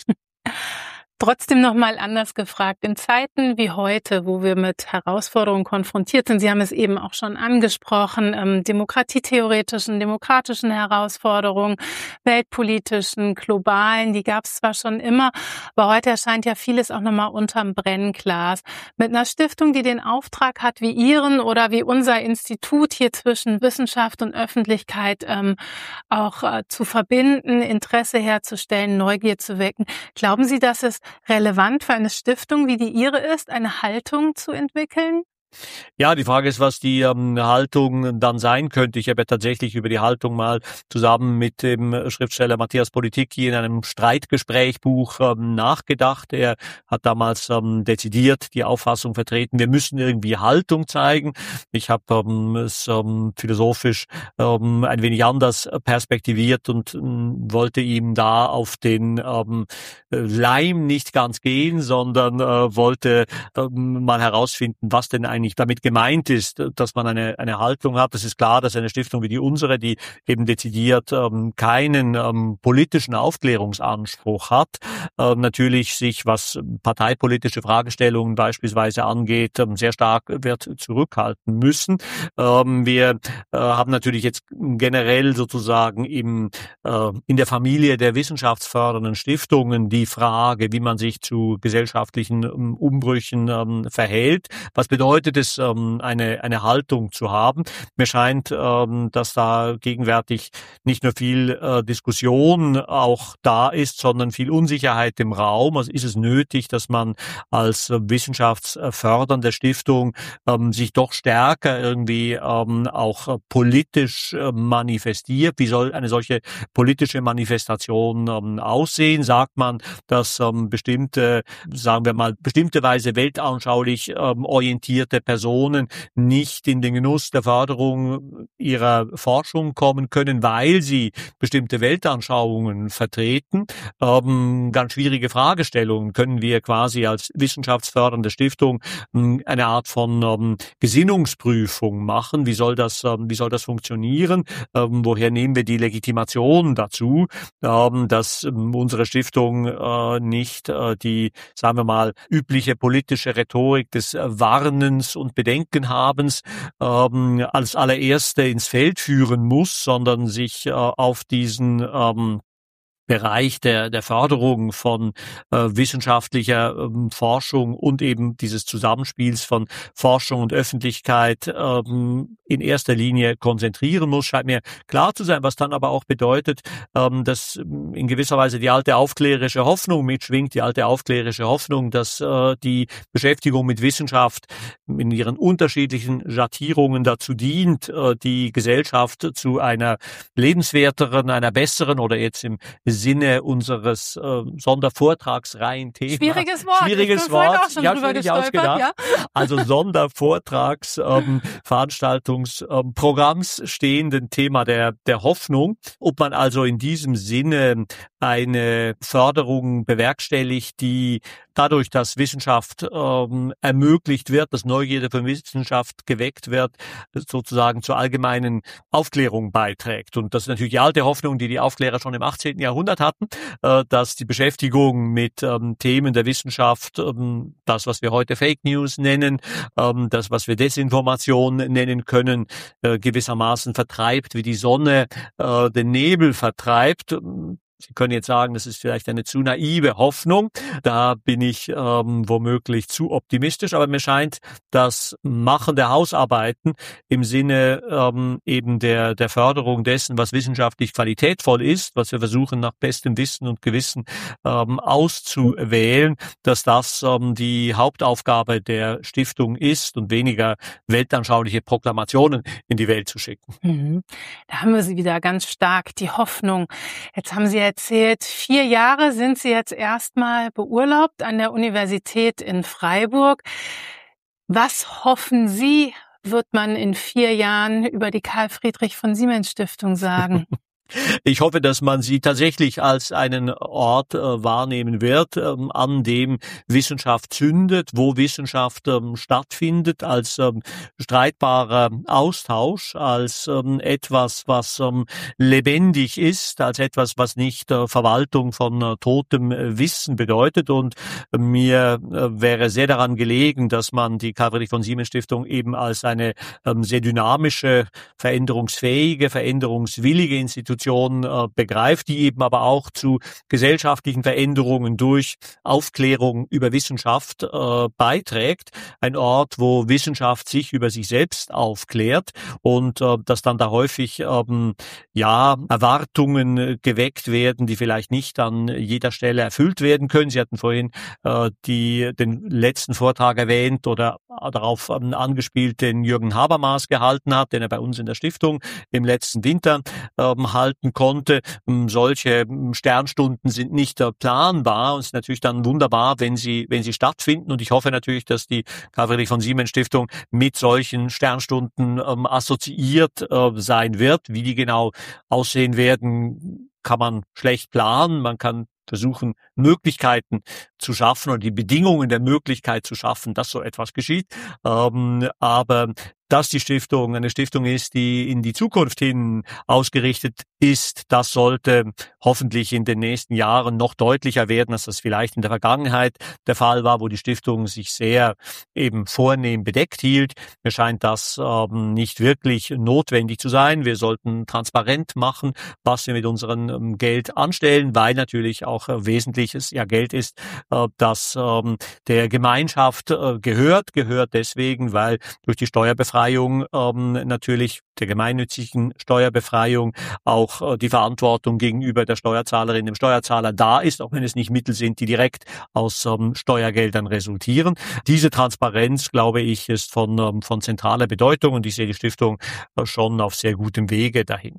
Trotzdem nochmal anders gefragt, in Zeiten wie heute, wo wir mit Herausforderungen konfrontiert sind, Sie haben es eben auch schon angesprochen, ähm, demokratietheoretischen, demokratischen Herausforderungen, weltpolitischen, globalen, die gab es zwar schon immer, aber heute erscheint ja vieles auch nochmal unterm Brennglas. Mit einer Stiftung, die den Auftrag hat, wie Ihren oder wie unser Institut hier zwischen Wissenschaft und Öffentlichkeit ähm, auch äh, zu verbinden, Interesse herzustellen, Neugier zu wecken. Glauben Sie, dass es relevant für eine Stiftung, wie die Ihre ist, eine Haltung zu entwickeln? Ja, die Frage ist, was die ähm, Haltung dann sein könnte. Ich habe ja tatsächlich über die Haltung mal zusammen mit dem Schriftsteller Matthias Politicki in einem Streitgesprächbuch ähm, nachgedacht. Er hat damals ähm, dezidiert die Auffassung vertreten, wir müssen irgendwie Haltung zeigen. Ich habe ähm, es ähm, philosophisch ähm, ein wenig anders perspektiviert und ähm, wollte ihm da auf den ähm, Leim nicht ganz gehen, sondern äh, wollte ähm, mal herausfinden, was denn ein eigentlich damit gemeint ist, dass man eine, eine Haltung hat. Es ist klar, dass eine Stiftung wie die unsere, die eben dezidiert ähm, keinen ähm, politischen Aufklärungsanspruch hat, äh, natürlich sich, was parteipolitische Fragestellungen beispielsweise angeht, ähm, sehr stark wird zurückhalten müssen. Ähm, wir äh, haben natürlich jetzt generell sozusagen im, äh, in der Familie der wissenschaftsfördernden Stiftungen die Frage, wie man sich zu gesellschaftlichen ähm, Umbrüchen ähm, verhält. Was bedeutet es, ähm, eine, eine Haltung zu haben? Mir scheint, ähm, dass da gegenwärtig nicht nur viel äh, Diskussion auch da ist, sondern viel Unsicherheit im Raum. Also ist es nötig, dass man als äh, wissenschaftsfördernde Stiftung ähm, sich doch stärker irgendwie ähm, auch äh, politisch äh, manifestiert? Wie soll eine solche politische Manifestation ähm, aussehen? Sagt man, dass ähm, bestimmte, sagen wir mal, bestimmte Weise weltanschaulich ähm, orientierte Personen nicht in den Genuss der Förderung ihrer Forschung kommen können, weil sie bestimmte Weltanschauungen vertreten? Ähm, ganz schwierige Fragestellungen. Können wir quasi als wissenschaftsfördernde Stiftung ähm, eine Art von ähm, Gesinnungsprüfung machen? Wie soll das, ähm, wie soll das funktionieren? Ähm, woher nehmen wir die Legitimation dazu, ähm, dass ähm, unsere Stiftung äh, nicht äh, die, sagen wir mal, übliche politische Rhetorik des äh, Warnens und Bedenkenhabens ähm, als allererste ins Feld führen muss, sondern sich äh, auf diesen ähm, Bereich der, der Förderung von äh, wissenschaftlicher ähm, Forschung und eben dieses Zusammenspiels von Forschung und Öffentlichkeit ähm, in erster Linie konzentrieren muss, scheint mir klar zu sein, was dann aber auch bedeutet, ähm, dass in gewisser Weise die alte aufklärerische Hoffnung mitschwingt, die alte aufklärerische Hoffnung, dass äh, die Beschäftigung mit Wissenschaft in ihren unterschiedlichen Schattierungen dazu dient, äh, die Gesellschaft zu einer lebenswerteren, einer besseren oder jetzt im Sinne unseres äh, Sondervortragsreihen-Themas. Schwieriges Wort. Schwieriges ich bin Wort. Auch schon ja, drüber schwierig ausgedacht. Ja. Also Sondervortrags, ähm, Veranstaltungsprogramms ähm, stehenden Thema der, der Hoffnung. Ob man also in diesem Sinne eine Förderung bewerkstelligt, die dadurch, dass Wissenschaft ähm, ermöglicht wird, dass Neugierde für Wissenschaft geweckt wird, sozusagen zur allgemeinen Aufklärung beiträgt. Und das ist natürlich die alte Hoffnung, die die Aufklärer schon im achtzehnten Jahrhundert hatten, äh, dass die Beschäftigung mit ähm, Themen der Wissenschaft, ähm, das, was wir heute Fake News nennen, ähm, das, was wir Desinformation nennen können, äh, gewissermaßen vertreibt, wie die Sonne äh, den Nebel vertreibt. Sie können jetzt sagen, das ist vielleicht eine zu naive Hoffnung. Da bin ich ähm, womöglich zu optimistisch. Aber mir scheint, das Machen der Hausarbeiten im Sinne ähm, eben der der Förderung dessen, was wissenschaftlich qualitätvoll ist, was wir versuchen nach bestem Wissen und Gewissen ähm, auszuwählen, dass das ähm, die Hauptaufgabe der Stiftung ist und weniger weltanschauliche Proklamationen in die Welt zu schicken. Mhm. Da haben wir sie wieder ganz stark, die Hoffnung. Jetzt haben Sie erzählt, vier Jahre sind Sie jetzt erstmal beurlaubt an der Universität in Freiburg. Was hoffen Sie, wird man in vier Jahren über die Karl-Friedrich-von-Siemens-Stiftung sagen? Ich hoffe, dass man sie tatsächlich als einen Ort äh, wahrnehmen wird, ähm, an dem Wissenschaft zündet, wo Wissenschaft ähm, stattfindet, als ähm, streitbarer Austausch, als ähm, etwas, was ähm, lebendig ist, als etwas, was nicht äh, Verwaltung von äh, totem äh, Wissen bedeutet. Und äh, mir äh, wäre sehr daran gelegen, dass man die Karl-Friedrich-von-Siemens-Stiftung eben als eine ähm, sehr dynamische, veränderungsfähige, veränderungswillige Institution begreift, die eben aber auch zu gesellschaftlichen Veränderungen durch Aufklärung über Wissenschaft äh, beiträgt. Ein Ort, wo Wissenschaft sich über sich selbst aufklärt und äh, dass dann da häufig ähm, ja Erwartungen geweckt werden, die vielleicht nicht an jeder Stelle erfüllt werden können. Sie hatten vorhin äh, die den letzten Vortrag erwähnt oder darauf ähm, angespielt, den Jürgen Habermas gehalten hat, den er bei uns in der Stiftung im letzten Winter ähm, halten konnte. Solche Sternstunden sind nicht planbar und es ist natürlich dann wunderbar, wenn sie wenn sie stattfinden. Und ich hoffe natürlich, dass die Karl-Friedrich-von-Siemens-Stiftung mit solchen Sternstunden ähm, assoziiert äh, sein wird. Wie die genau aussehen werden, kann man schlecht planen. Man kann versuchen, Möglichkeiten zu schaffen oder die Bedingungen der Möglichkeit zu schaffen, dass so etwas geschieht. Ähm, aber dass die Stiftung eine Stiftung ist, die in die Zukunft hin ausgerichtet ist, das sollte hoffentlich in den nächsten Jahren noch deutlicher werden, als das vielleicht in der Vergangenheit der Fall war, wo die Stiftung sich sehr eben vornehm bedeckt hielt. Mir scheint das ähm, nicht wirklich notwendig zu sein. Wir sollten transparent machen, was wir mit unserem ähm, Geld anstellen, weil natürlich auch äh, wesentliches ja Geld ist, äh, das ähm, der Gemeinschaft äh, gehört, gehört deswegen, weil durch die Steuerbefreiung ähm, natürlich der gemeinnützigen Steuerbefreiung auch äh, die Verantwortung gegenüber der Steuerzahlerin, dem Steuerzahler da ist, auch wenn es nicht Mittel sind, die direkt aus ähm, Steuergeldern resultieren. Diese Transparenz, glaube ich, ist von, ähm, von zentraler Bedeutung und ich sehe die Stiftung äh, schon auf sehr gutem Wege dahin.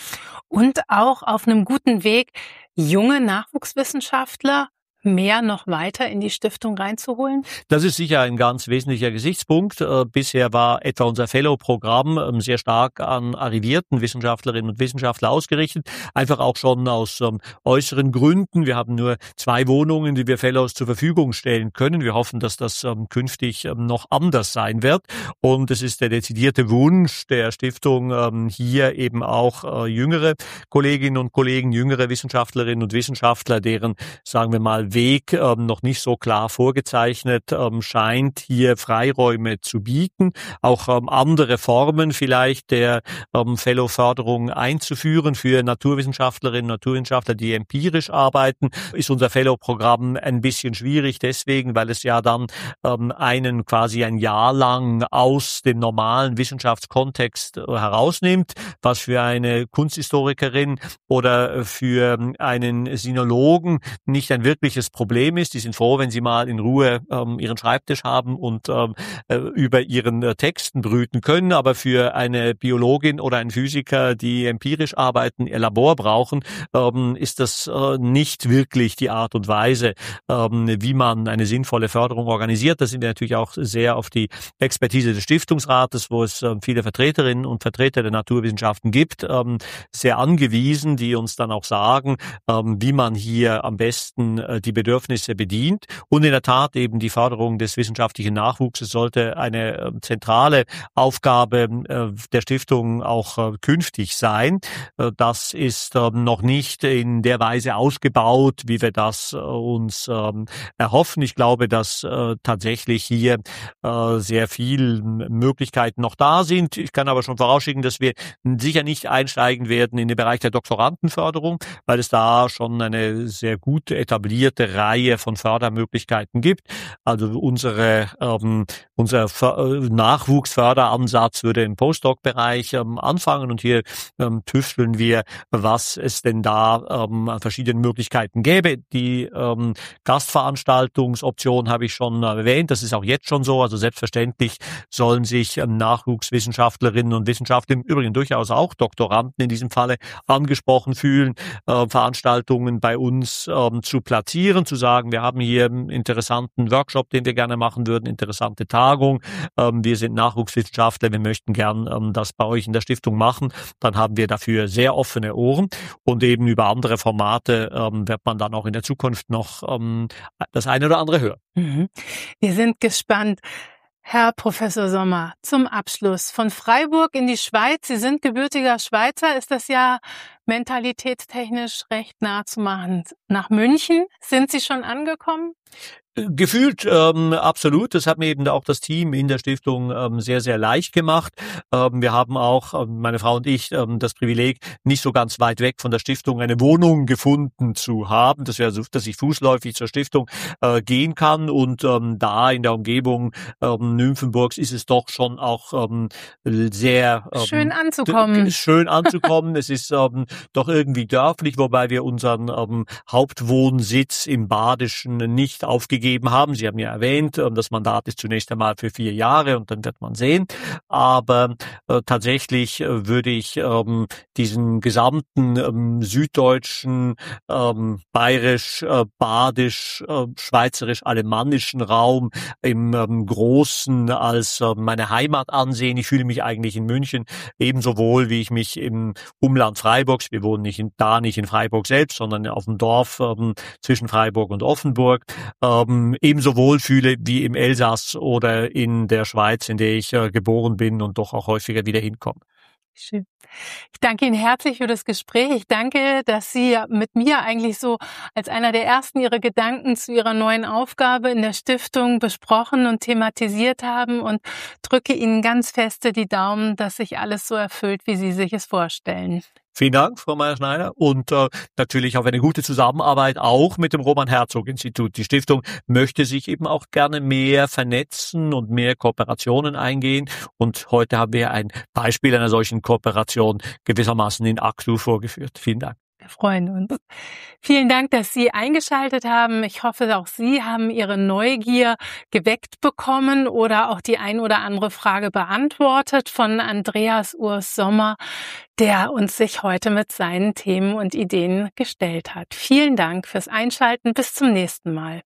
Und auch auf einem guten Weg, junge Nachwuchswissenschaftler mehr noch weiter in die Stiftung reinzuholen? Das ist sicher ein ganz wesentlicher Gesichtspunkt. Äh, bisher war etwa unser Fellow-Programm ähm, sehr stark an arrivierten Wissenschaftlerinnen und Wissenschaftler ausgerichtet, einfach auch schon aus ähm, äußeren Gründen. Wir haben nur zwei Wohnungen, die wir Fellows zur Verfügung stellen können. Wir hoffen, dass das ähm, künftig ähm, noch anders sein wird. Und es ist der dezidierte Wunsch der Stiftung, ähm, hier eben auch äh, jüngere Kolleginnen und Kollegen, jüngere Wissenschaftlerinnen und Wissenschaftler, deren, sagen wir mal, Weg ähm, noch nicht so klar vorgezeichnet ähm, scheint, hier Freiräume zu bieten, auch ähm, andere Formen vielleicht der ähm, Fellow-Förderung einzuführen für Naturwissenschaftlerinnen und Naturwissenschaftler, die empirisch arbeiten. Ist unser Fellow-Programm ein bisschen schwierig deswegen, weil es ja dann ähm, einen quasi ein Jahr lang aus dem normalen Wissenschaftskontext äh, herausnimmt, was für eine Kunsthistorikerin oder für einen Sinologen nicht ein wirkliches Problem ist. Die sind froh, wenn sie mal in Ruhe ähm, ihren Schreibtisch haben und ähm, äh, über ihren äh, Texten brüten können. Aber für eine Biologin oder einen Physiker, die empirisch arbeiten, ihr Labor brauchen, ähm, ist das äh, nicht wirklich die Art und Weise, ähm, wie man eine sinnvolle Förderung organisiert. Da sind wir natürlich auch sehr auf die Expertise des Stiftungsrates, wo es äh, viele Vertreterinnen und Vertreter der Naturwissenschaften gibt, ähm, sehr angewiesen, die uns dann auch sagen, ähm, wie man hier am besten äh, die Bedürfnisse bedient. Und in der Tat eben die Förderung des wissenschaftlichen Nachwuchses sollte eine äh, zentrale Aufgabe äh, der Stiftung auch äh, künftig sein. Äh, das ist äh, noch nicht in der Weise ausgebaut, wie wir das äh, uns äh, erhoffen. Ich glaube, dass äh, tatsächlich hier äh, sehr viele Möglichkeiten noch da sind. Ich kann aber schon vorausschicken, dass wir sicher nicht einsteigen werden in den Bereich der Doktorandenförderung, weil es da schon eine sehr gut etablierte Reihe von Fördermöglichkeiten gibt. Also unsere ähm, unser Nachwuchsförderansatz würde im Postdoc-Bereich ähm, anfangen und hier ähm, tüfteln wir, was es denn da ähm, an verschiedenen Möglichkeiten gäbe. Die ähm, Gastveranstaltungsoption habe ich schon erwähnt. Das ist auch jetzt schon so. Also selbstverständlich sollen sich ähm, Nachwuchswissenschaftlerinnen und Wissenschaftler, im Übrigen durchaus auch Doktoranden in diesem Falle, angesprochen fühlen, äh, Veranstaltungen bei uns ähm, zu platzieren, zu sagen, wir haben hier einen interessanten Workshop, den wir gerne machen würden, interessante Tagung. Ähm, wir sind Nachwuchswissenschaftler, wir möchten gern ähm, das bei euch in der Stiftung machen. Dann haben wir dafür sehr offene Ohren und eben über andere Formate ähm, wird man dann auch in der Zukunft noch ähm, das eine oder andere hören. Mhm. Wir sind gespannt. Herr Professor Sommer, zum Abschluss von Freiburg in die Schweiz. Sie sind gebürtiger Schweizer. Ist das ja mentalitätstechnisch recht nah zu machen. Nach München sind Sie schon angekommen? Gefühlt ähm, absolut. Das hat mir eben auch das Team in der Stiftung ähm, sehr, sehr leicht gemacht. Ähm, wir haben auch, ähm, meine Frau und ich, ähm, das Privileg, nicht so ganz weit weg von der Stiftung eine Wohnung gefunden zu haben, dass, wir also, dass ich fußläufig zur Stiftung äh, gehen kann. Und ähm, da in der Umgebung ähm, Nymphenburgs ist es doch schon auch ähm, sehr ähm, schön anzukommen. D- schön anzukommen. Es ist ähm, doch irgendwie dörflich, wobei wir unseren ähm, Hauptwohnsitz im Badischen nicht aufgegeben gegeben haben. Sie haben ja erwähnt, das Mandat ist zunächst einmal für vier Jahre und dann wird man sehen. Aber äh, tatsächlich äh, würde ich ähm, diesen gesamten ähm, süddeutschen, ähm, bayerisch, äh, badisch, äh, schweizerisch-alemannischen Raum im ähm, Großen als äh, meine Heimat ansehen. Ich fühle mich eigentlich in München ebenso wohl, wie ich mich im Umland Freiburgs, wir wohnen nicht in, da nicht in Freiburg selbst, sondern auf dem Dorf ähm, zwischen Freiburg und Offenburg, ähm, ebenso wohl fühle wie im Elsass oder in der Schweiz, in der ich äh, geboren bin und doch auch häufiger wieder hinkomme. Schön. Ich danke Ihnen herzlich für das Gespräch. Ich danke, dass Sie mit mir eigentlich so als einer der ersten Ihre Gedanken zu Ihrer neuen Aufgabe in der Stiftung besprochen und thematisiert haben und drücke Ihnen ganz feste die Daumen, dass sich alles so erfüllt, wie Sie sich es vorstellen. Vielen Dank, Frau Meier-Schneider, und äh, natürlich auf eine gute Zusammenarbeit auch mit dem Roman-Herzog-Institut. Die Stiftung möchte sich eben auch gerne mehr vernetzen und mehr Kooperationen eingehen. Und heute haben wir ein Beispiel einer solchen Kooperation gewissermaßen in Aktu vorgeführt. Vielen Dank. Wir freuen uns. Vielen Dank, dass Sie eingeschaltet haben. Ich hoffe, auch Sie haben Ihre Neugier geweckt bekommen oder auch die ein oder andere Frage beantwortet von Andreas Urs Sommer, der uns sich heute mit seinen Themen und Ideen gestellt hat. Vielen Dank fürs Einschalten. Bis zum nächsten Mal.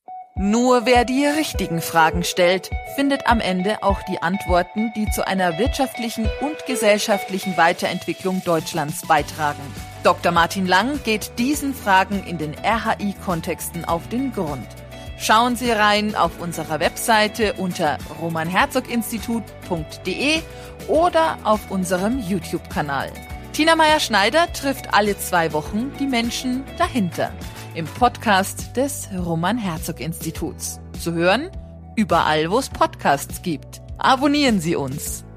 Nur wer die richtigen Fragen stellt, findet am Ende auch die Antworten, die zu einer wirtschaftlichen und gesellschaftlichen Weiterentwicklung Deutschlands beitragen. Doktor Martin Lang geht diesen Fragen in den R H I-Kontexten auf den Grund. Schauen Sie rein auf unserer Webseite unter roman herzog institut punkt de oder auf unserem YouTube-Kanal. Tina Meier-Schneider trifft alle zwei Wochen die Menschen dahinter im Podcast des Roman-Herzog-Instituts. Zu hören überall, wo es Podcasts gibt. Abonnieren Sie uns.